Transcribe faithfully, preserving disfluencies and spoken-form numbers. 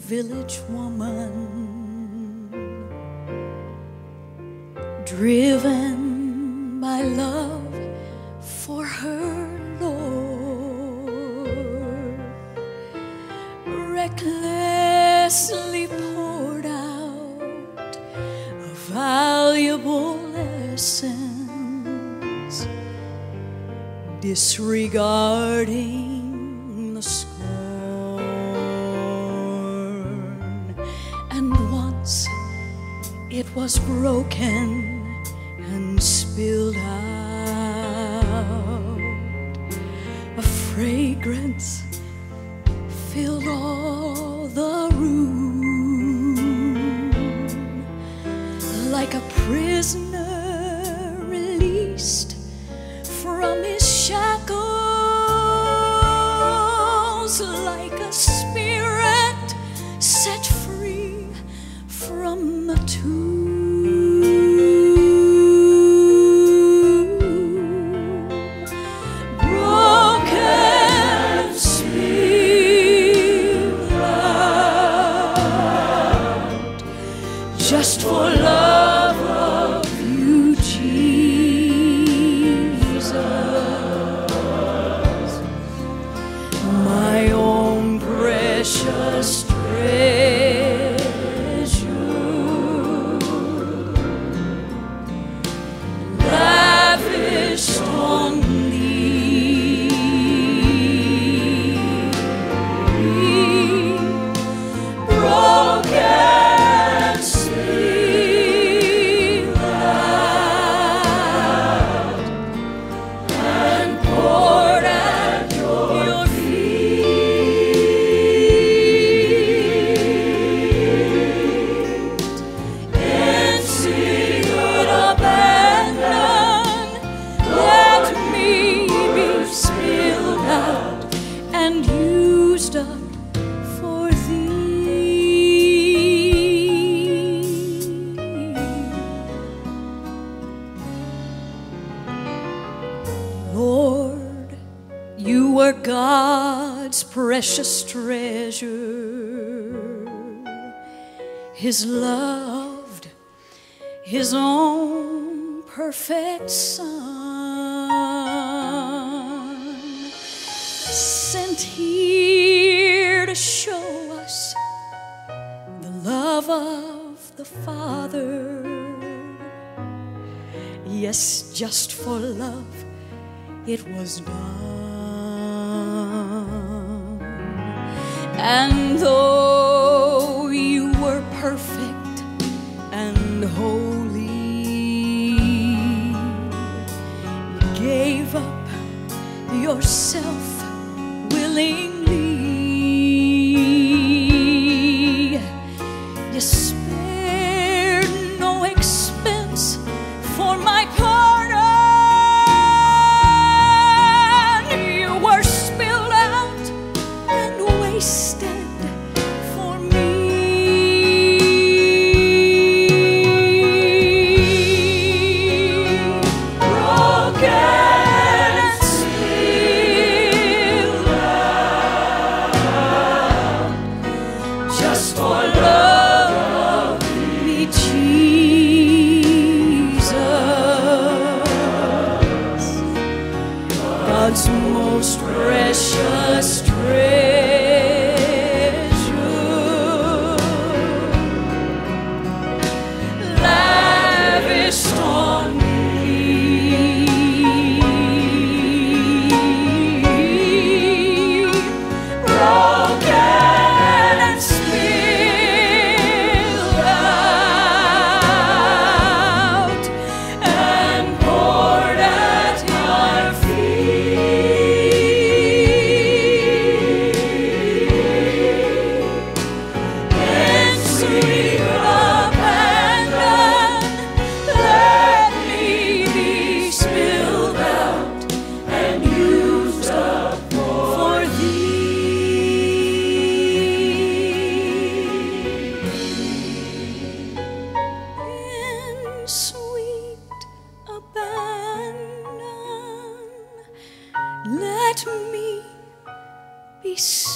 village woman, driven by love for her Lord, recklessly poured out a valuable essence, disregarding the scorn. And once it was broken and spilled out, a fragrance filled all the room, like a prisoner released from his shackles, like a spirit set free from the tomb. Broken, spilled out, just for love of you, Jesus, my own precious treasure, lavished on thee, broken, spilled out, and poured at your feet. In secret abandon, let me be spilled out and used up for thee. Lord, you were God's precious treasure, His loved, His own perfect Son, sent here to show us the love of the Father. Yes, just for love it was done. And though you were perfect and holy, you gave up yourself willingly. You spared no expense for my pardon. You were spilled out and wasted for me. Broken and spilled out, just for love of me, Jesus, God's most precious treasure, lavished on me, broken and spilled out, and poured at your feet. In sweet abandon, let me be spilled out and used up for thee. In sweet abandon, let me be